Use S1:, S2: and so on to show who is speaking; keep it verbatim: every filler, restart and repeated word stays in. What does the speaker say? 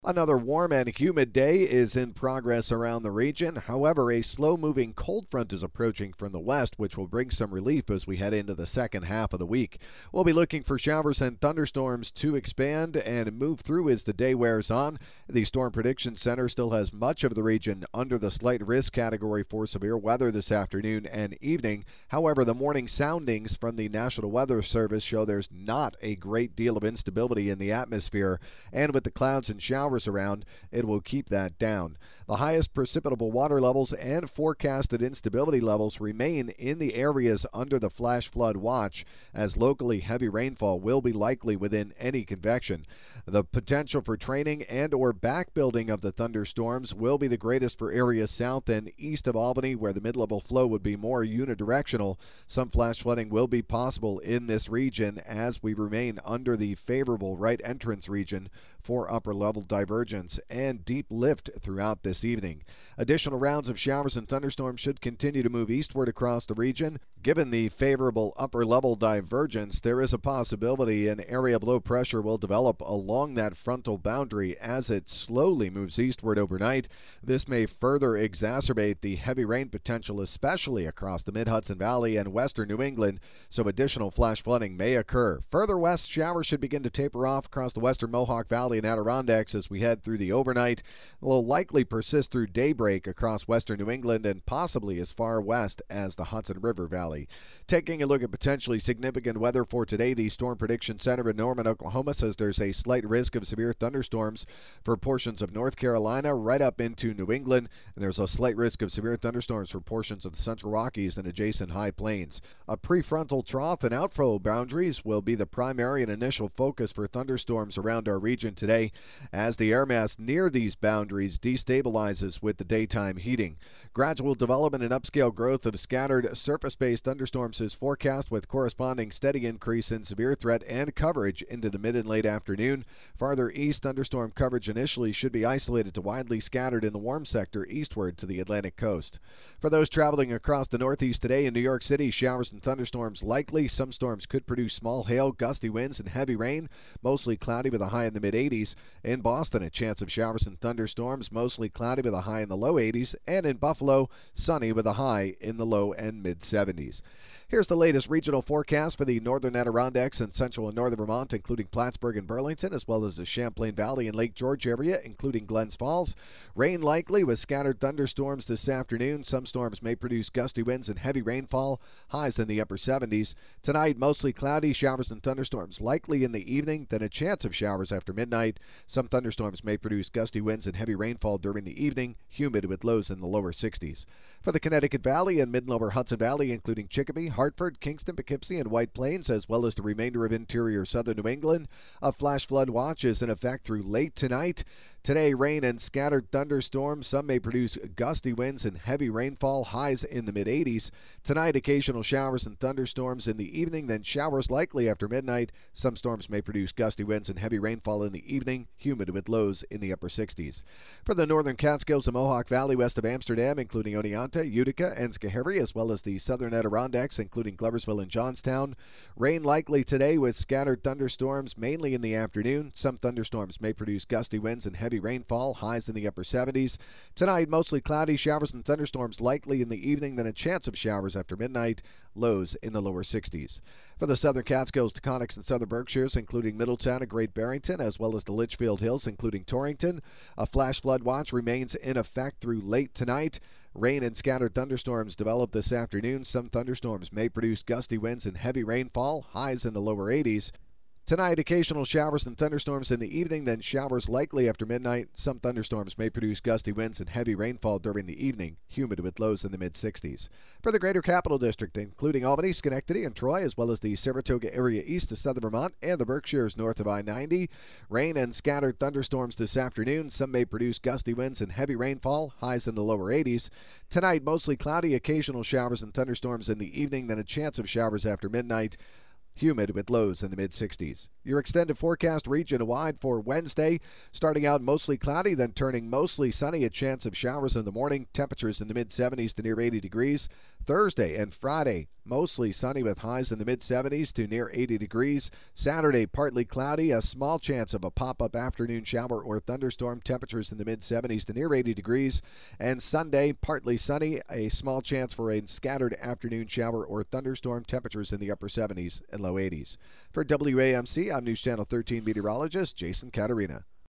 S1: Another warm and humid day is in progress around the region. However, a slow moving cold front is approaching from the west, which will bring some relief as we head into the second half of the week. We'll be looking for showers and thunderstorms to expand and move through as the day wears on. The Storm Prediction Center still has much of the region under the slight risk category for severe weather this afternoon and evening. However, the morning soundings from the National Weather Service show there's not a great deal of instability in the atmosphere, and with the clouds and showers around, it will keep that down. The highest precipitable water levels and forecasted instability levels remain in the areas under the flash flood watch, as locally heavy rainfall will be likely within any convection. The potential for training and or backbuilding of the thunderstorms will be the greatest for areas south and east of Albany, where the mid-level flow would be more unidirectional. Some flash flooding will be possible in this region as we remain under the favorable right entrance region for upper level divergence and deep lift throughout this evening. Additional rounds of showers and thunderstorms should continue to move eastward across the region. Given the favorable upper level divergence, there is a possibility an area of low pressure will develop along that frontal boundary as it slowly moves eastward overnight. This may further exacerbate the heavy rain potential, especially across the mid-Hudson Valley and western New England, so additional flash flooding may occur. Further west, showers should begin to taper off across the western Mohawk Valley and Adirondacks as we head through the overnight. Will likely persist through daybreak across western New England and possibly as far west as the Hudson River Valley. Taking a look at potentially significant weather for today, the Storm Prediction Center in Norman, Oklahoma says there's a slight risk of severe thunderstorms for portions of North Carolina right up into New England, and there's a slight risk of severe thunderstorms for portions of the Central Rockies and adjacent high plains. A prefrontal trough and outflow boundaries will be the primary and initial focus for thunderstorms around our region today, as the air mass near these boundaries destabilizes with the daytime heating. Gradual development and upscale growth of scattered surface-based thunderstorms is forecast, with corresponding steady increase in severe threat and coverage into the mid and late afternoon. Farther east, thunderstorm coverage initially should be isolated to widely scattered in the warm sector eastward to the Atlantic coast. For those traveling across the Northeast today, in New York City, showers and thunderstorms likely. Some storms could produce small hail, gusty winds, and heavy rain. Mostly cloudy with a high in the mid eighties. In Boston, a chance of showers and thunderstorms, mostly cloudy with a high in the low eighties. And in Buffalo, sunny with a high in the low and mid seventies. Here's the latest regional forecast for the northern Adirondacks and central and northern Vermont, including Plattsburgh and Burlington, as well as the Champlain Valley and Lake George area, including Glens Falls. Rain likely with scattered thunderstorms this afternoon. Some storms may produce gusty winds and heavy rainfall, highs in the upper seventies. Tonight, mostly cloudy, showers and thunderstorms likely in the evening, then a chance of showers after midnight. Some thunderstorms may produce gusty winds and heavy rainfall during the evening, humid with lows in the lower sixties. For the Connecticut Valley and mid and lower Hudson Valley, including Chicopee, Hartford, Kingston, Poughkeepsie, and White Plains, as well as the remainder of interior southern New England, a flash flood watch is in effect through late tonight. Today, rain and scattered thunderstorms. Some may produce gusty winds and heavy rainfall, highs in the mid eighties. Tonight, occasional showers and thunderstorms in the evening, then showers likely after midnight. Some storms may produce gusty winds and heavy rainfall in the evening, humid with lows in the upper sixties. For the northern Catskills and Mohawk Valley west of Amsterdam, including Oneonta, Utica, and Schoharie, as well as the southern Adirondacks, including Gloversville and Johnstown. Rain likely today with scattered thunderstorms, mainly in the afternoon. Some thunderstorms may produce gusty winds and heavy rainfall, highs in the upper seventies. Tonight, mostly cloudy, showers and thunderstorms likely in the evening, then a chance of showers after midnight, lows in the lower sixties. For the southern Catskills, Taconics, and southern Berkshires, including Middletown and Great Barrington, as well as the Litchfield Hills, including Torrington, a flash flood watch remains in effect through late tonight. Rain and scattered thunderstorms develop this afternoon. Some thunderstorms may produce gusty winds and heavy rainfall, highs in the lower eighties. Tonight, occasional showers and thunderstorms in the evening, then showers likely after midnight. Some thunderstorms may produce gusty winds and heavy rainfall during the evening, humid with lows in the mid sixties. For the Greater Capital District, including Albany, Schenectady, and Troy, as well as the Saratoga area east of southern Vermont and the Berkshires north of I ninety, rain and scattered thunderstorms this afternoon. Some may produce gusty winds and heavy rainfall, highs in the lower eighties. Tonight, mostly cloudy, occasional showers and thunderstorms in the evening, then a chance of showers after midnight. Humid with lows in the mid sixties. Your extended forecast region-wide for Wednesday, starting out mostly cloudy, then turning mostly sunny, a chance of showers in the morning. Temperatures in the mid seventies to near eighty degrees. Thursday and Friday, mostly sunny with highs in the mid seventies to near eighty degrees. Saturday, partly cloudy, a small chance of a pop-up afternoon shower or thunderstorm, temperatures in the mid seventies to near eighty degrees. And Sunday, partly sunny, a small chance for a scattered afternoon shower or thunderstorm, temperatures in the upper seventies and low eighties. For W A M C, I'm News Channel thirteen meteorologist Jason Caterina.